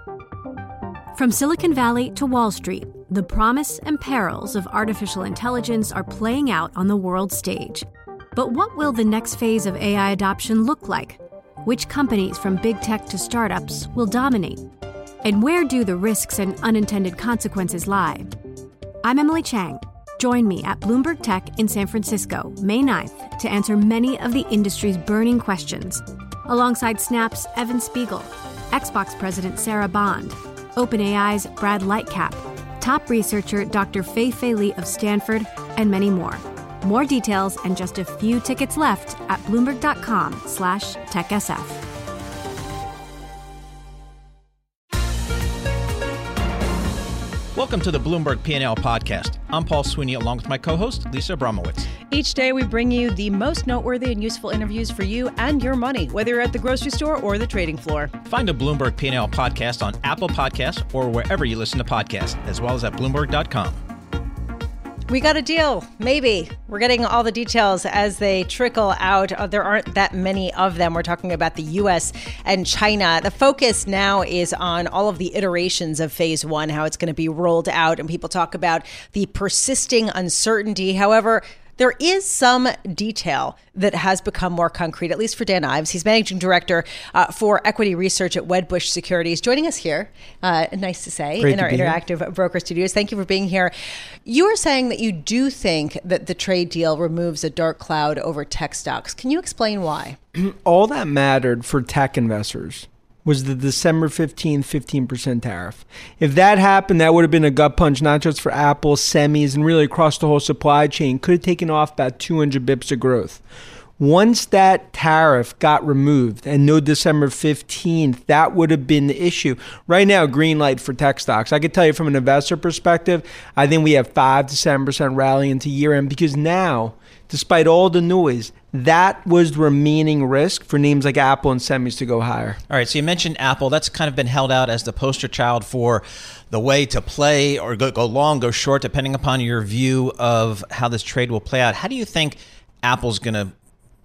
From Silicon Valley to Wall Street, the promise and perils of artificial intelligence are playing out on the world stage. But what will the next phase of AI adoption look like? Which companies, from big tech to startups, will dominate? And where do the risks and unintended consequences lie? I'm Emily Chang. Join me at Bloomberg Tech in San Francisco, May 9th, to answer many of the industry's burning questions, alongside Snap's Evan Spiegel, Xbox President Sarah Bond, OpenAI's Brad Lightcap, top researcher Dr. Fei-Fei Li of Stanford, and many more. More details and just a few tickets left at Bloomberg.com/TechSF. Welcome to the Bloomberg P&L podcast. I'm Paul Sweeney along with my co-host, Lisa Abramowitz. Each day we bring you the most noteworthy and useful interviews for you and your money, whether you're at the grocery store or the trading floor. Find a Bloomberg P&L podcast on Apple Podcasts or wherever you listen to podcasts, as well as at Bloomberg.com. We got a deal, maybe. We're getting all the details as they trickle out. There aren't that many of them. We're talking about the U.S. and China. The focus now is on all of the iterations of phase one, how it's going to be rolled out, and people talk about the persisting uncertainty. However, there is some detail that has become more concrete, at least for Dan Ives. He's managing director for equity research at Wedbush Securities, joining us here, nice to say, in our Interactive Broker Studios. Thank you for being here. You were saying that you do think that the trade deal removes a dark cloud over tech stocks. Can you explain why? All that mattered for tech investors was the December 15th 15% tariff. If that happened, that would have been a gut punch, not just for Apple, semis, and really across the whole supply chain. Could have taken off about 200 bips of growth. Once that tariff got removed and no December 15th, that would have been the issue. Right now, green light for tech stocks. I could tell you from an investor perspective, I think we have 5 to 7% rally into year end because now, despite all the noise, that was the remaining risk for names like Apple and semis to go higher. All right, so you mentioned Apple. That's kind of been held out as the poster child for the way to play or go long, go short, depending upon your view of how this trade will play out. How do you think Apple's going to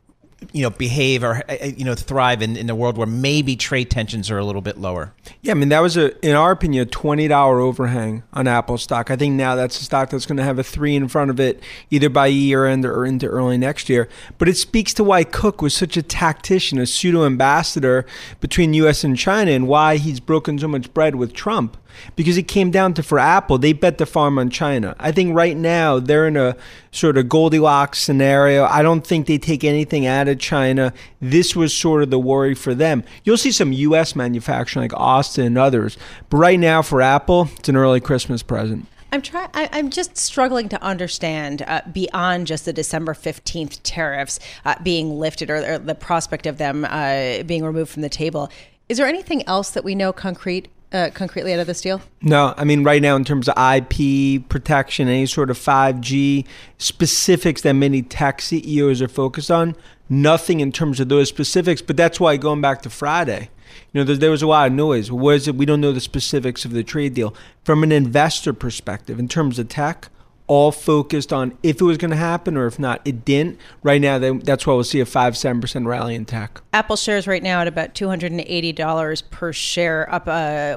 behave or, thrive in the world where maybe trade tensions are a little bit lower? Yeah, I mean, that was, in our opinion, a $20 overhang on Apple stock. I think now that's a stock that's going to have a 3 in front of it, either by year end or into early next year. But it speaks to why Cook was such a tactician, a pseudo-ambassador between U.S. and China, and why he's broken so much bread with Trump. Because it came down to, for Apple, they bet the farm on China. I think right now they're in a sort of Goldilocks scenario. I don't think they take anything out of China. This was sort of the worry for them. You'll see some U.S. manufacturing like Austin and others. But right now for Apple, it's an early Christmas present. I'm just struggling to understand beyond just the December 15th tariffs being lifted or the prospect of them being removed from the table. Is there anything else that we know concretely out of this deal? No, I mean, right now in terms of IP protection, any sort of 5G specifics that many tech CEOs are focused on, nothing in terms of those specifics. But that's why, going back to Friday, there was a lot of noise. What is it? We don't know the specifics of the trade deal. From an investor perspective, in terms of tech, all focused on if it was going to happen or if not, it didn't. Right now, that's why we'll see a 5-7% rally in tech. Apple shares right now at about $280 per share, up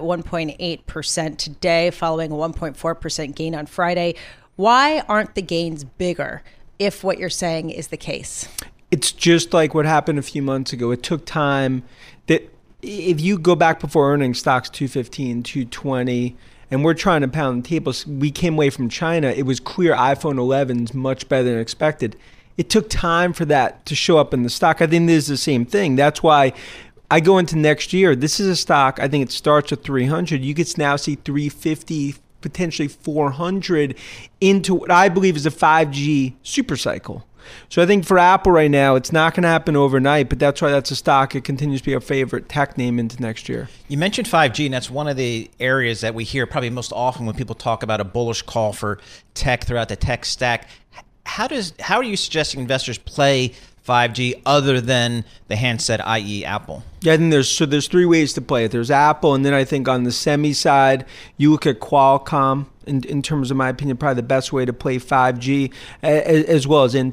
1.8% today, following a 1.4% gain on Friday. Why aren't the gains bigger if what you're saying is the case? It's just like what happened a few months ago. It took time. That if you go back before earnings, stocks 215, 220, and we're trying to pound the tables. We came away from China. It was clear iPhone 11's much better than expected. It took time for that to show up in the stock. I think this is the same thing. That's why I go into next year. This is a stock, I think it starts at 300. You could now see 350, potentially 400 into what I believe is a 5G super cycle. So I think for Apple right now, it's not going to happen overnight, but that's why that's a stock. It continues to be our favorite tech name into next year. You mentioned 5G, and that's one of the areas that we hear probably most often when people talk about a bullish call for tech throughout the tech stack. How are you suggesting investors play 5G other than the handset, i.e. Apple? Yeah, I think there's 3 ways to play it. There's Apple, and then I think on the semi side, you look at Qualcomm in terms of my opinion, probably the best way to play 5G, as well as Intel.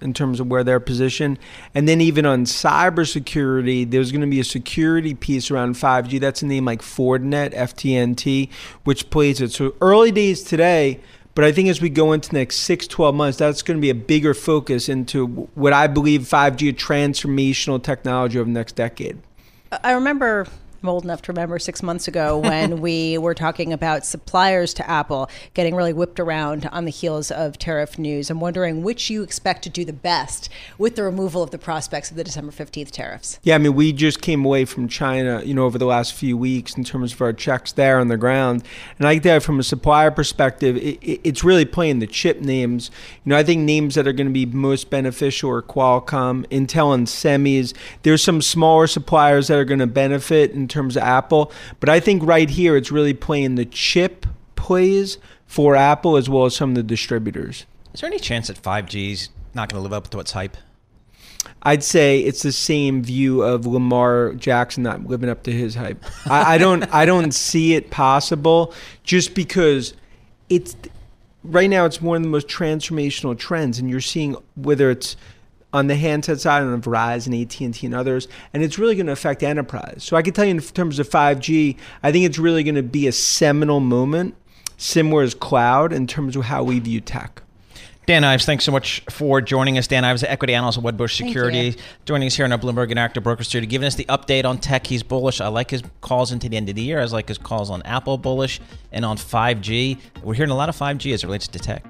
in terms of where they're positioned. And then even on cybersecurity, there's going to be a security piece around 5G. That's a name like Fortinet, FTNT, which plays it. So early days today, but I think as we go into the next 6-12 months, that's going to be a bigger focus into what I believe 5G, a transformational technology over the next decade. I remember, I'm old enough to remember 6 months ago when we were talking about suppliers to Apple getting really whipped around on the heels of tariff news. I'm wondering which you expect to do the best with the removal of the prospects of the December 15th tariffs. Yeah, I mean, we just came away from China, over the last few weeks in terms of our checks there on the ground. And I think that from a supplier perspective, it's really playing the chip names. I think names that are going to be most beneficial are Qualcomm, Intel, and semis. There's some smaller suppliers that are going to benefit in terms of Apple. But I think right here, it's really playing the chip plays for Apple as well as some of the distributors. Is there any chance that 5G's not going to live up to its hype? I'd say it's the same view of Lamar Jackson not living up to his hype. I don't see it possible just because it's right now it's one of the most transformational trends, and you're seeing whether it's on the handset side, on Verizon, AT&T, and others, and it's really going to affect enterprise. So I can tell you in terms of 5G, I think it's really going to be a seminal moment, similar as cloud, in terms of how we view tech. Dan Ives, thanks so much for joining us. Dan Ives, equity analyst at Wedbush Securities, joining us here in our Bloomberg Interactive Broker Studio, giving us the update on tech. He's bullish. I like his calls into the end of the year. I like his calls on Apple, bullish, and on 5G. We're hearing a lot of 5G as it relates to tech.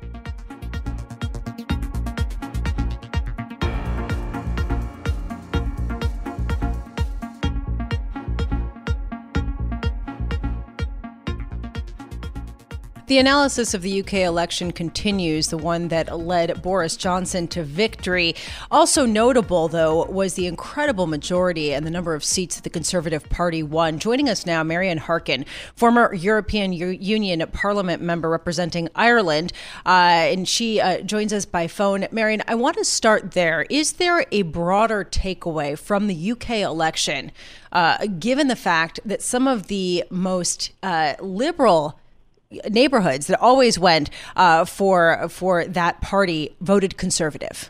The analysis of the UK election continues, the one that led Boris Johnson to victory. Also notable, though, was the incredible majority and the number of seats that the Conservative Party won. Joining us now, Marian Harkin, former European Union Parliament member representing Ireland, and she joins us by phone. Marian, I want to start there. Is there a broader takeaway from the UK election, given the fact that some of the most liberal neighborhoods that always went for that party voted Conservative?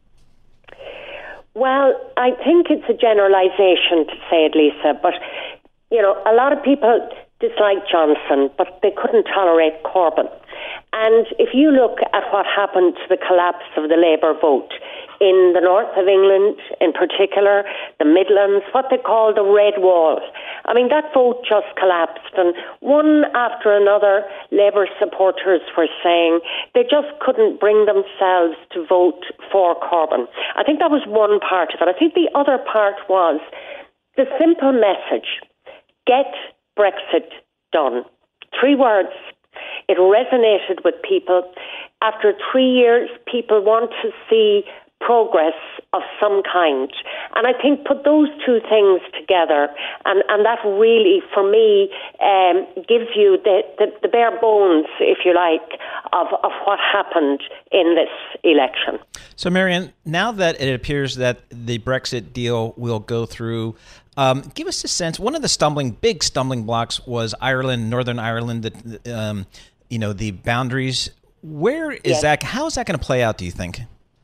Well, I think it's a generalization to say it, Lisa, but a lot of people dislike Johnson, but they couldn't tolerate Corbyn. And if you look at what happened to the collapse of the Labour vote in the north of England, in particular, the Midlands, what they call the Red Wall, I mean, that vote just collapsed. And one after another, Labour supporters were saying they just couldn't bring themselves to vote for Corbyn. I think that was one part of it. I think the other part was the simple message, get Brexit done. 3 words. It resonated with people. After 3 years, people want to see progress of some kind. And I think put those two things together, and that really, for me, gives you the bare bones, if you like, of what happened in this election. So, Marian, now that it appears that the Brexit deal will go through, give us a sense. One of the big stumbling blocks was Ireland, Northern Ireland, the boundaries. Where is that? How is that going to play out, do you think?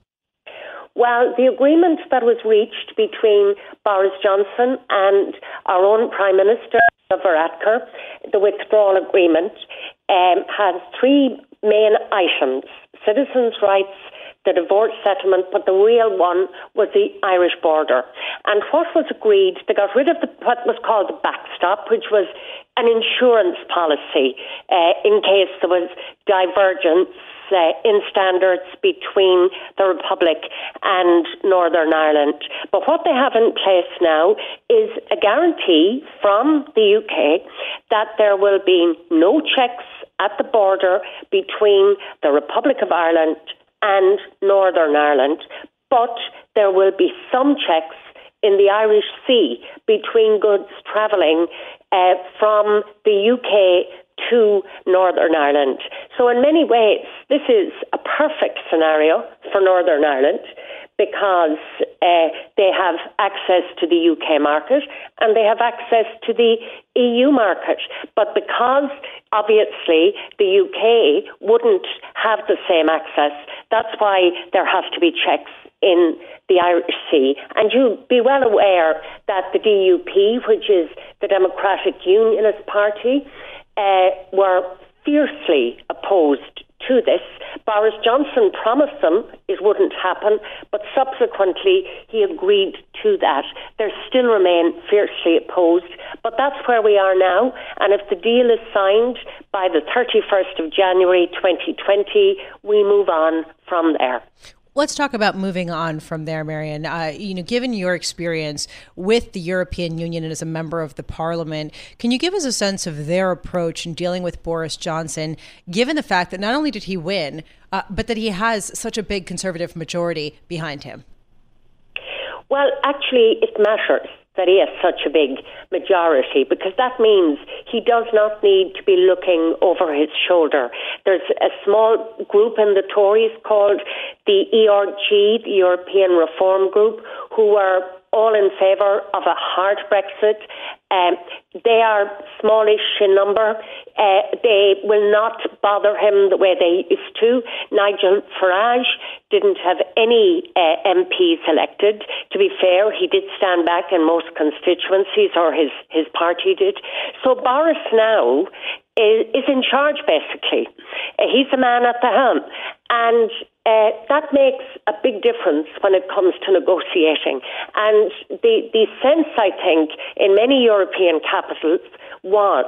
Well, the agreement that was reached between Boris Johnson and our own Prime Minister, Varadkar, the withdrawal agreement, has 3 main items: citizens' rights, the divorce settlement, but the real one was the Irish border. And what was agreed, they got rid of what was called the backstop, which was an insurance policy in case there was divergence in standards between the Republic and Northern Ireland. But what they have in place now is a guarantee from the UK that there will be no checks at the border between the Republic of Ireland and Northern Ireland, but there will be some checks in the Irish Sea between goods travelling from the UK to Northern Ireland. So in many ways, this is a perfect scenario for Northern Ireland because they have access to the UK market and they have access to the EU market. But because, obviously, the UK wouldn't have the same access, that's why there have to be checks in the Irish Sea. And you'll be well aware that the DUP, which is the Democratic Unionist Party, were fiercely opposed to this. Boris Johnson promised them it wouldn't happen, but subsequently he agreed to that. They still remain fiercely opposed, but that's where we are now. And if the deal is signed by the 31st of January 2020, we move on from there. Let's talk about moving on from there, Marion. Given your experience with the European Union and as a member of the Parliament, can you give us a sense of their approach in dealing with Boris Johnson, given the fact that not only did he win, but that he has such a big Conservative majority behind him? Well, actually, it matters that he has such a big majority, because that means he does not need to be looking over his shoulder. There's a small group in the Tories called the ERG, the European Reform Group, who are all in favour of a hard Brexit. They are smallish in number. They will not bother him the way they used to. Nigel Farage didn't have any MPs elected. To be fair, he did stand back in most constituencies, or his party did. So Boris now is in charge, basically. He's the man at the helm. And that makes a big difference when it comes to negotiating. And the sense, I think, in many European capitals was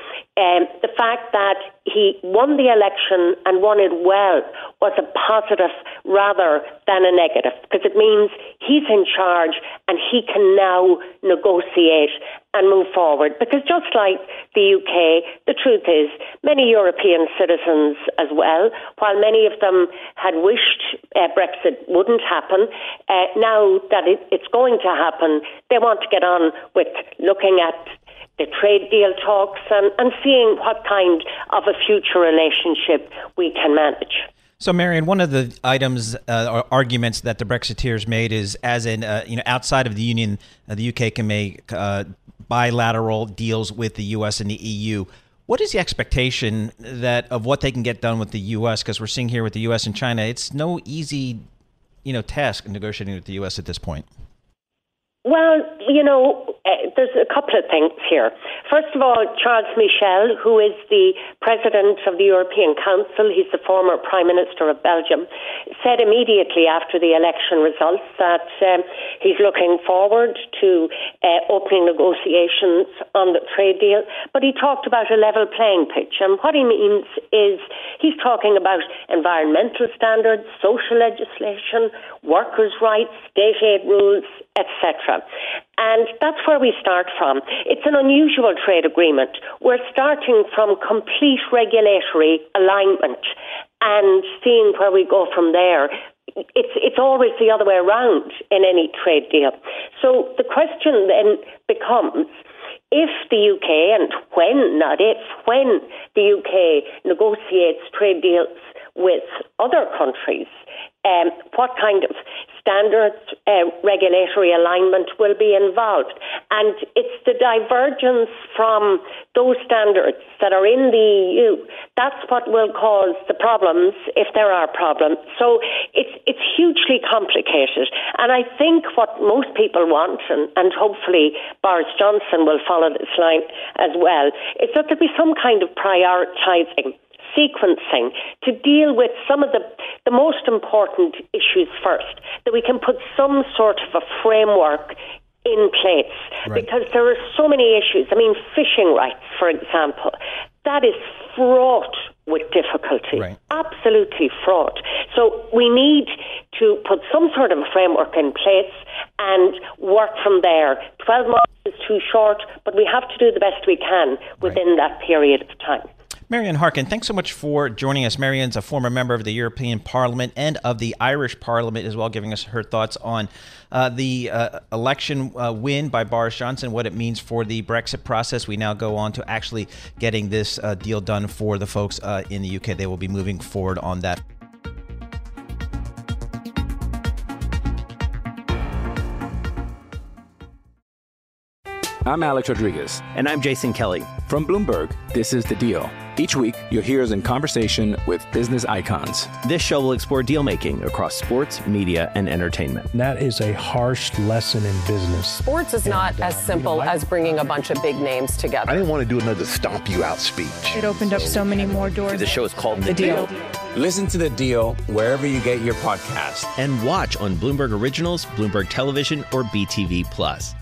the fact that he won the election and won it well was a positive rather than a negative, because it means he's in charge and he can now negotiate and move forward. Because just like the UK, the truth is many European citizens as well, while many of them had wished Brexit wouldn't happen, now that it's going to happen, they want to get on with looking at the trade deal talks and seeing what kind of a future relationship we can manage. So, Marion, one of the items or arguments that the Brexiteers made is, as in outside of the Union, the UK can make bilateral deals with the US and the EU. What is the expectation of what they can get done with the US? Because we're seeing here with the US and China, it's no easy task negotiating with the US at this point. Well, there's a couple of things here. First of all, Charles Michel, who is the president of the European Council, he's the former Prime Minister of Belgium, said immediately after the election results that he's looking forward to opening negotiations on the trade deal. But he talked about a level playing pitch. And what he means is he's talking about environmental standards, social legislation, workers' rights, state aid rules, etc. And that's where we start from. It's an unusual trade agreement. We're starting from complete regulatory alignment and seeing where we go from there. It's always the other way around in any trade deal. So the question then becomes, if the UK, and when the UK negotiates trade deals with other countries, what kind of standards, regulatory alignment will be involved. And it's the divergence from those standards that are in the EU, that's what will cause the problems, if there are problems. So it's hugely complicated. And I think what most people want, and hopefully Boris Johnson will follow this line as well, is that there be some kind of prioritising, sequencing to deal with some of the most important issues first, that we can put some sort of a framework in place. Right. Because there are so many issues. I mean, fishing rights, for example, that is fraught with difficulty. Right. Absolutely fraught. So we need to put some sort of a framework in place and work from there. 12 months is too short, but we have to do the best we can within that period of time. Marianne Harkin, thanks so much for joining us. Marianne's a former member of the European Parliament and of the Irish Parliament as well, giving us her thoughts on the election win by Boris Johnson, what it means for the Brexit process. We now go on to actually getting this deal done for the folks in the UK. They will be moving forward on that. I'm Alex Rodriguez. And I'm Jason Kelly. From Bloomberg, this is The Deal. Each week, you'll hear us in conversation with business icons. This show will explore deal-making across sports, media, and entertainment. That is a harsh lesson in business. Sports is not as simple as bringing a bunch of big names together. I didn't want to do another stomp you out speech. It opened up so many more doors. The show is called The Deal. Listen to The Deal wherever you get your podcast. And watch on Bloomberg Originals, Bloomberg Television, or BTV+.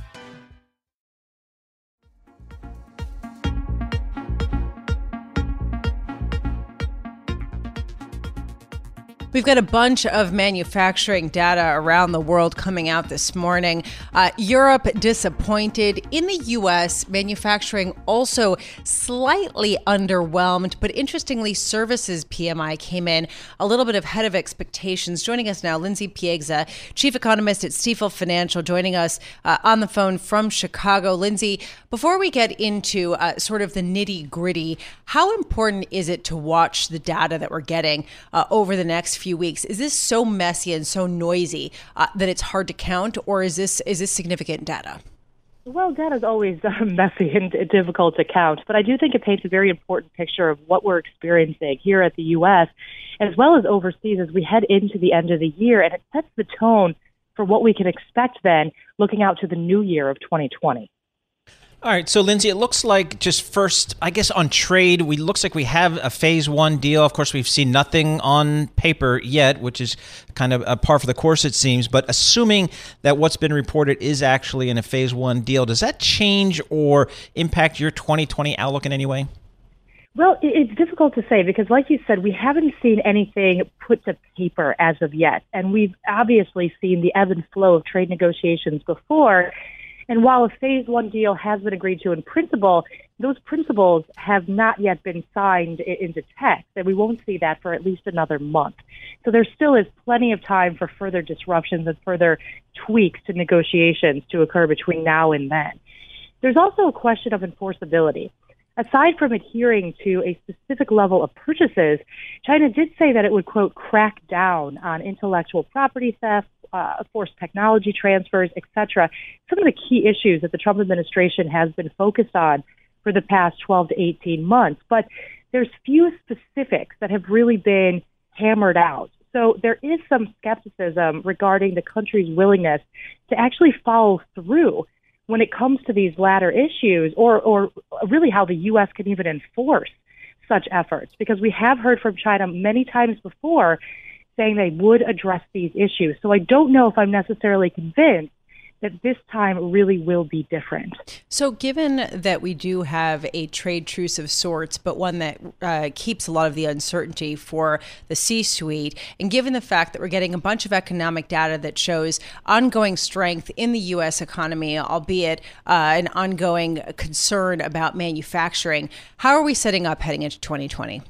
We've got a bunch of manufacturing data around the world coming out this morning. Europe disappointed. In the U.S., manufacturing also slightly underwhelmed. But interestingly, services PMI came in a little bit ahead of expectations. Joining us now, Lindsay Piegza, chief economist at Stifel Financial, joining us on the phone from Chicago. Lindsay, before we get into sort of the nitty gritty, how important is it to watch the data that we're getting over the next few weeks? Is this so messy and so noisy that it's hard to count, or is this significant data? Well, data is always messy and difficult to count, but I do think it paints a very important picture of what we're experiencing here at the U.S. as well as overseas as we head into the end of the year, and it sets the tone for what we can expect then looking out to the new year of 2020. All right, so Lindsay, it looks like just first, I guess on trade, looks like we have a phase one deal. Of course, we've seen nothing on paper yet, which is kind of a par for the course, it seems. But assuming that what's been reported is actually in a phase one deal, does that change or impact your 2020 outlook in any way? Well, it's difficult to say because, like you said, we haven't seen anything put to paper as of yet. And we've obviously seen the ebb and flow of trade negotiations before. And while a phase one deal has been agreed to in principle, those principles have not yet been signed into text, and we won't see that for at least another month. So there still is plenty of time for further disruptions and further tweaks to negotiations to occur between now and then. There's also a question of enforceability. Aside from adhering to a specific level of purchases, China did say that it would, quote, crack down on intellectual property theft, forced technology transfers, etc. Some of the key issues that the Trump administration has been focused on for the past 12 to 18 months. But there's few specifics that have really been hammered out. So there is some skepticism regarding the country's willingness to actually follow through when it comes to these latter issues, or really how the U.S. can even enforce such efforts, because we have heard from China many times before saying they would address these issues. So I don't know if I'm necessarily convinced that this time really will be different. So given that we do have a trade truce of sorts, but one that keeps a lot of the uncertainty for the C-suite, and given the fact that we're getting a bunch of economic data that shows ongoing strength in the U.S. economy, albeit an ongoing concern about manufacturing, how are we setting up heading into 2020?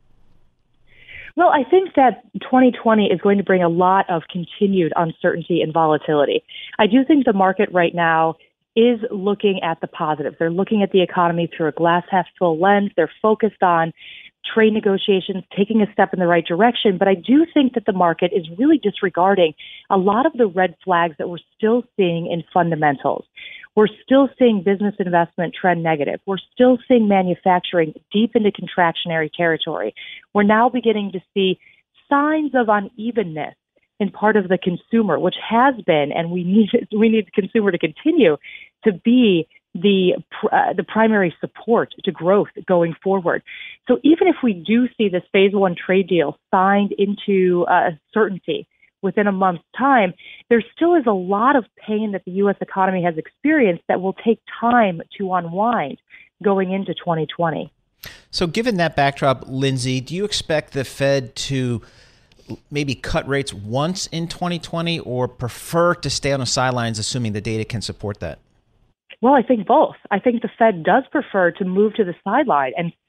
Well, I think that 2020 is going to bring a lot of continued uncertainty and volatility. I do think the market right now is looking at the positives. They're looking at the economy through a glass half full lens. They're focused on trade negotiations, taking a step in the right direction. But I do think that the market is really disregarding a lot of the red flags that we're still seeing in fundamentals. We're still seeing business investment trend negative. We're still seeing manufacturing deep into contractionary territory. We're now beginning to see signs of unevenness in part of the consumer, which has been, and we need the consumer to continue to be the primary support to growth going forward. So even if we do see this phase one trade deal signed into certainty within a month's time, there still is a lot of pain that the U.S. economy has experienced that will take time to unwind going into 2020. So given that backdrop, Lindsay, do you expect the Fed to maybe cut rates once in 2020 or prefer to stay on the sidelines, assuming the data can support that? Well, I think both. I think the Fed does prefer to move to the sideline and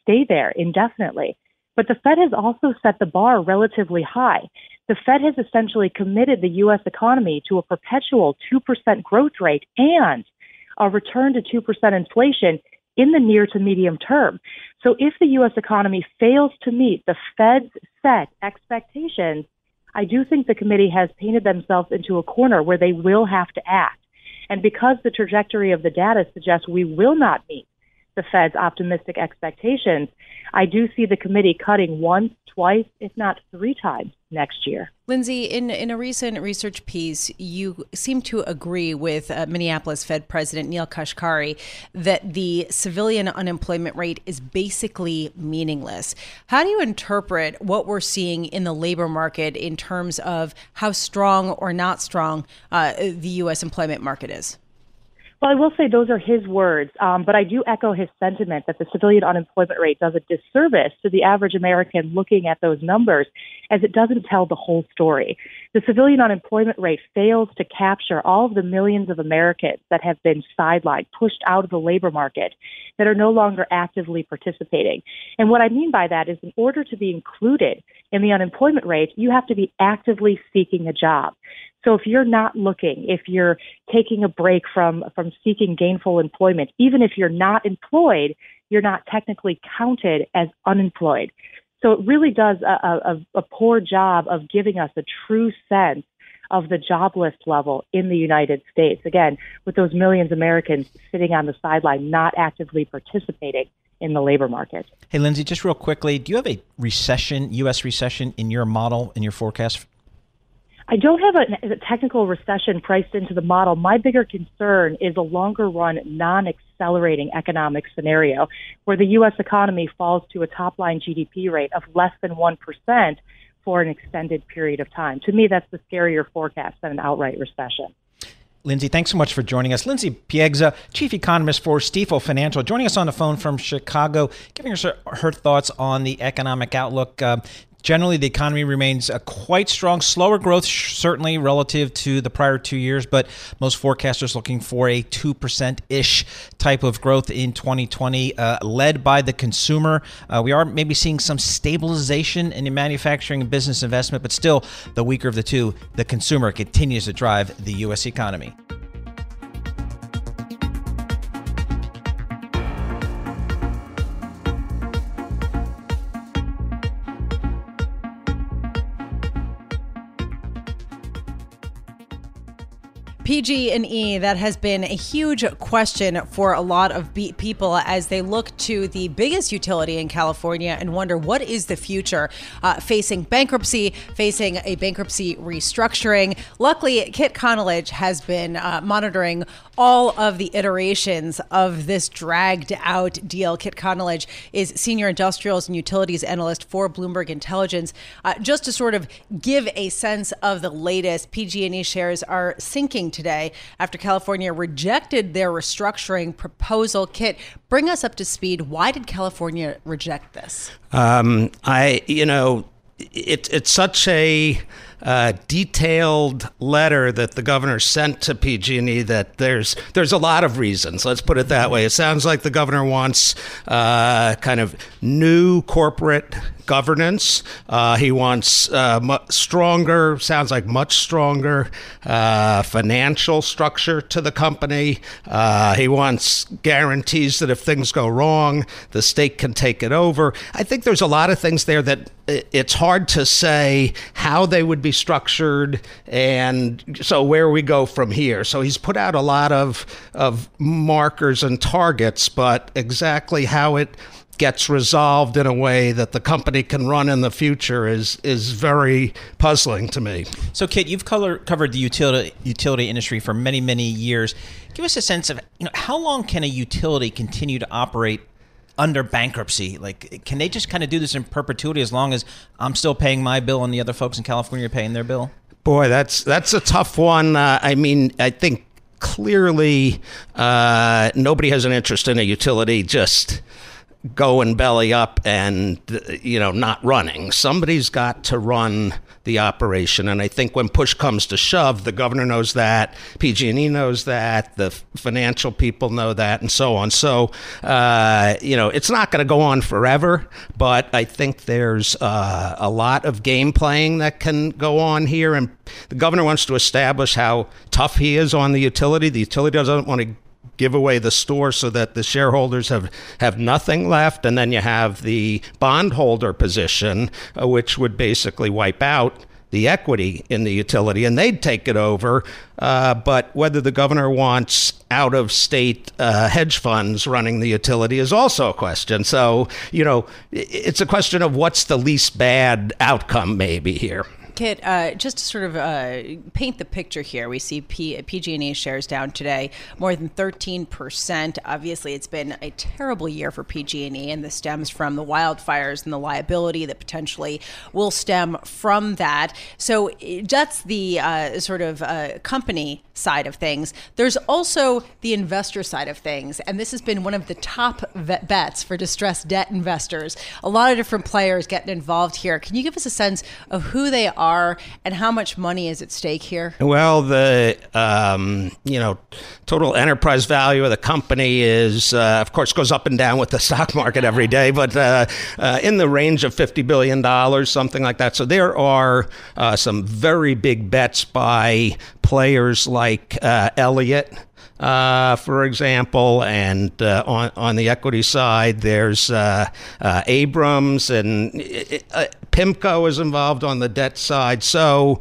stay there indefinitely. But the Fed has also set the bar relatively high. The Fed has essentially committed the U.S. economy to a perpetual 2% growth rate and a return to 2% inflation in the near to medium term. So if the U.S. economy fails to meet the Fed's set expectations, I do think the committee has painted themselves into a corner where they will have to act. And because the trajectory of the data suggests we will not meet the Fed's optimistic expectations, I do see the committee cutting once, twice, if not 3 times next year. Lindsay, in a recent research piece, you seem to agree with Minneapolis Fed President Neel Kashkari that the civilian unemployment rate is basically meaningless. How do you interpret what we're seeing in the labor market in terms of how strong or not strong the U.S. employment market is? Well, I will say those are his words, but I do echo his sentiment that the civilian unemployment rate does a disservice to the average American looking at those numbers, as it doesn't tell the whole story. The civilian unemployment rate fails to capture all of the millions of Americans that have been sidelined, pushed out of the labor market, that are no longer actively participating. And what I mean by that is in order to be included in the unemployment rate, you have to be actively seeking a job. So if you're not looking, if you're taking a break from seeking gainful employment, even if you're not employed, you're not technically counted as unemployed. So it really does a poor job of giving us a true sense of the job list level in the United States. Again, with those millions of Americans sitting on the sideline, not actively participating in the labor market. Hey, Lindsay, just real quickly, do you have a recession, U.S. recession in your model, in your forecast? I don't have a technical recession priced into the model. My bigger concern is a longer run, non-accelerating economic scenario where the U.S. economy falls to a top line GDP rate of less than 1% for an extended period of time. To me, that's the scarier forecast than an outright recession. Lindsay, thanks so much for joining us. Lindsay Piegza, Chief Economist for Stifel Financial, joining us on the phone from Chicago, giving us her thoughts on the economic outlook. Generally, the economy remains quite strong. Slower growth, certainly, relative to the prior 2 years, but most forecasters looking for a 2%-ish type of growth in 2020, led by the consumer. We are maybe seeing some stabilization in the manufacturing and business investment, but still, the weaker of the two, the consumer continues to drive the U.S. economy. PG&E, that has been a huge question for a lot of people as they look to the biggest utility in California and wonder what is the future, facing bankruptcy, facing a bankruptcy restructuring. Luckily, Kit Connalage has been monitoring all of the iterations of this dragged out deal. Kit Connalage is Senior Industrials and Utilities Analyst for Bloomberg Intelligence. Just to sort of give a sense of the latest, PG&E shares are sinking today after California rejected their restructuring proposal. Kit, bring us up to speed. Why did California reject this? It's such a detailed letter that the governor sent to PG&E that there's a lot of reasons. Let's put it that way. It sounds like the governor wants kind of new corporate governance. He wants much stronger financial structure to the company. He wants guarantees that if things go wrong, the state can take it over. I think there's a lot of things there that it's hard to say how they would be structured, and so where we go from here. So he's put out a lot of markers and targets, but exactly how it gets resolved in a way that the company can run in the future is very puzzling to me. So, Kit, you've covered the utility industry for many, many years. Give us a sense of how long can a utility continue to operate under bankruptcy? Like, can they just kind of do this in perpetuity as long as I'm still paying my bill and the other folks in California are paying their bill? Boy, that's a tough one. I think clearly nobody has an interest in a utility just going belly up and, not running. Somebody's got to run the operation. And I think when push comes to shove, the governor knows that, PG&E knows that, the financial people know that, and so on. So, it's not going to go on forever, but I think there's a lot of game playing that can go on here. And the governor wants to establish how tough he is on the utility. The utility doesn't want to give away the store so that the shareholders have nothing left. And then you have the bondholder position, which would basically wipe out the equity in the utility, and they'd take it over. But whether the governor wants out-of-state hedge funds running the utility is also a question. So, it's a question of what's the least bad outcome maybe here. Kit, just to sort of paint the picture here, we see PG&E shares down today more than 13%. Obviously, it's been a terrible year for PG&E, and this stems from the wildfires and the liability that potentially will stem from that. So that's the sort of company side of things. There's also the investor side of things, and this has been one of the top bets for distressed debt investors. A lot of different players getting involved here. Can you give us a sense of who they are and how much money is at stake here? Well, the total enterprise value of the company is, of course, goes up and down with the stock market every day, but in the range of $50 billion, something like that. So there are some very big bets by players like Elliott, for example, and on the equity side, there's Abrams, and PIMCO is involved on the debt side. So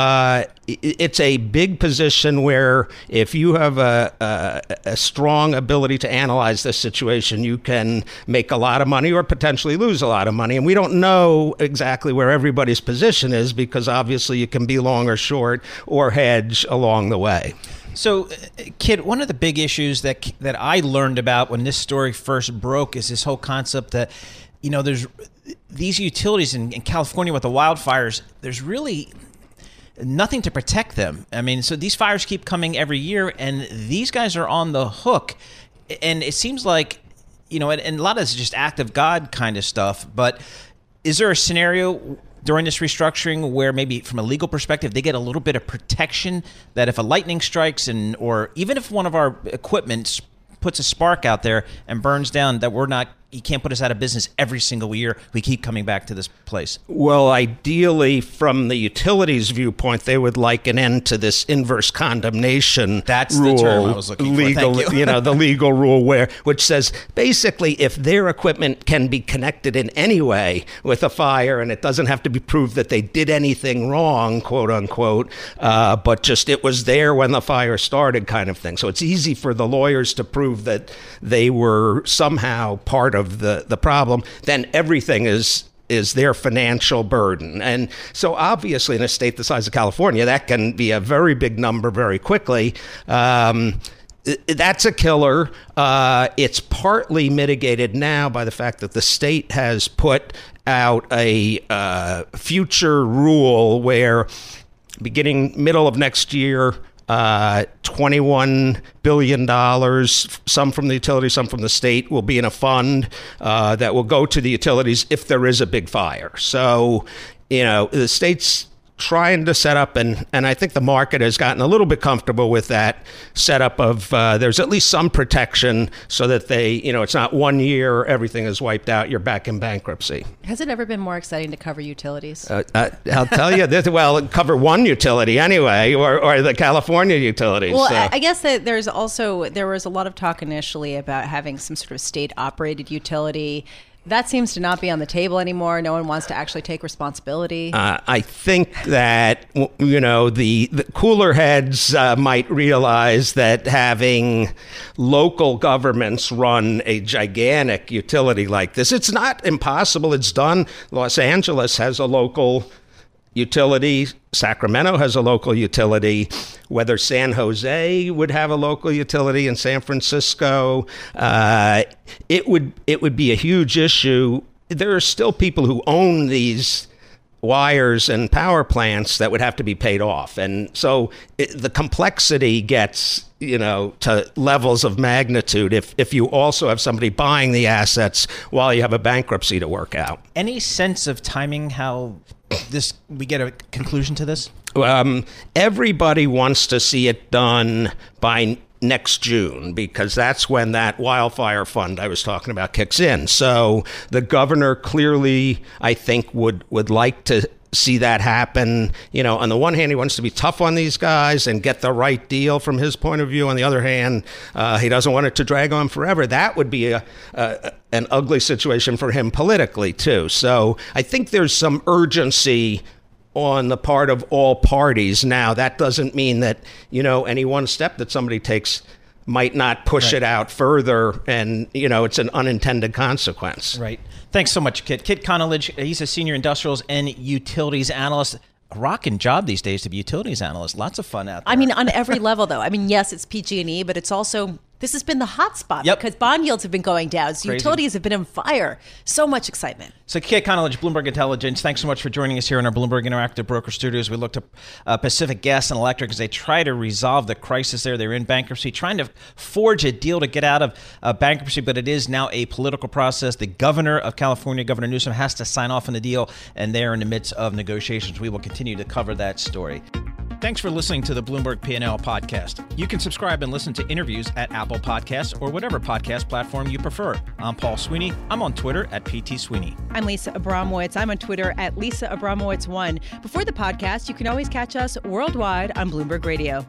it's a big position where if you have a strong ability to analyze this situation, you can make a lot of money or potentially lose a lot of money. And we don't know exactly where everybody's position is because obviously you can be long or short or hedge along the way. So, Kit, one of the big issues that I learned about when this story first broke is this whole concept that, there's these utilities in California with the wildfires, there's really nothing to protect them. I mean, so these fires keep coming every year, and these guys are on the hook. And it seems like, and a lot of this is just act of God kind of stuff, but is there a scenario during this restructuring where maybe from a legal perspective they get a little bit of protection that if a lightning strikes or even if one of our equipment puts a spark out there and burns down, that you can't put us out of business every single year. We keep coming back to this place. Well, ideally, from the utilities viewpoint, they would like an end to this inverse condemnation. That's rule, the term I was looking for. Thank you. The legal rule which says basically if their equipment can be connected in any way with a fire and it doesn't have to be proved that they did anything wrong, quote unquote, but just it was there when the fire started kind of thing. So it's easy for the lawyers to prove that they were somehow part of the problem, then everything is their financial burden. And so obviously in a state the size of California, that can be a very big number very quickly. That's a killer. It's partly mitigated now by the fact that the state has put out a future rule where beginning middle of next year, $21 billion, some from the utility, some from the state, will be in a fund that will go to the utilities if there is a big fire. So, the state's trying to set up, and I think the market has gotten a little bit comfortable with that setup of there's at least some protection so that it's not 1 year, everything is wiped out, you're back in bankruptcy. Has it ever been more exciting to cover utilities? I'll tell you this, cover one utility anyway, or the California utilities. Well, so. I guess that there was a lot of talk initially about having some sort of state operated utility. That seems to not be on the table anymore. No one wants to actually take responsibility. I think that, the cooler heads might realize that having local governments run a gigantic utility like this, it's not impossible. It's done. Los Angeles has a local utility. Sacramento has a local utility. Whether San Jose would have a local utility in San Francisco, it would be a huge issue. There are still people who own these wires and power plants that would have to be paid off. And so the complexity gets, to levels of magnitude if you also have somebody buying the assets while you have a bankruptcy to work out. Any sense of timing how we get a conclusion to this? Everybody wants to see it done by next June, because that's when that wildfire fund I was talking about kicks in. So the governor clearly, I think, would like to see that happen. On the one hand, he wants to be tough on these guys and get the right deal from his point of view. On the other hand, he doesn't want it to drag on forever. That would be an ugly situation for him politically, too. So I think there's some urgency on the part of all parties. Now, that doesn't mean that, any one step that somebody takes might not push it out further, and, it's an unintended consequence. Right. Thanks so much, Kit. Kit Konolige, he's a senior industrials and utilities analyst. A rocking job these days to be utilities analyst. Lots of fun out there. I mean, on every level, though. I mean, yes, it's PG&E, but it's also... This has been the hot spot because bond yields have been going down. So utilities have been on fire. So much excitement. So Kit Konolige, Bloomberg Intelligence, thanks so much for joining us here in our Bloomberg Interactive Broker Studios. We looked at Pacific Gas and Electric as they try to resolve the crisis there. They're in bankruptcy, trying to forge a deal to get out of bankruptcy, but it is now a political process. The governor of California, Governor Newsom, has to sign off on the deal, and they're in the midst of negotiations. We will continue to cover that story. Thanks for listening to the Bloomberg P&L podcast. You can subscribe and listen to interviews at Apple Podcasts or whatever podcast platform you prefer. I'm Paul Sweeney. I'm on Twitter at PT Sweeney. I'm Lisa Abramowitz. I'm on Twitter at Lisa Abramowitz1. Before the podcast, you can always catch us worldwide on Bloomberg Radio.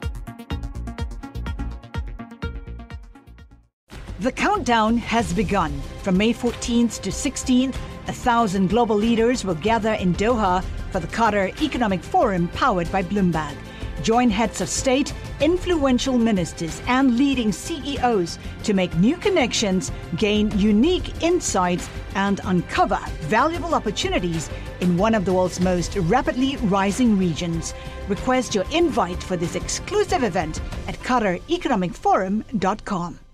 The countdown has begun. From May 14th to 16th, 1,000 global leaders will gather in Doha for the Qatar Economic Forum powered by Bloomberg. Join heads of state, influential ministers, and leading CEOs to make new connections, gain unique insights, and uncover valuable opportunities in one of the world's most rapidly rising regions. Request your invite for this exclusive event at QatarEconomicForum.com.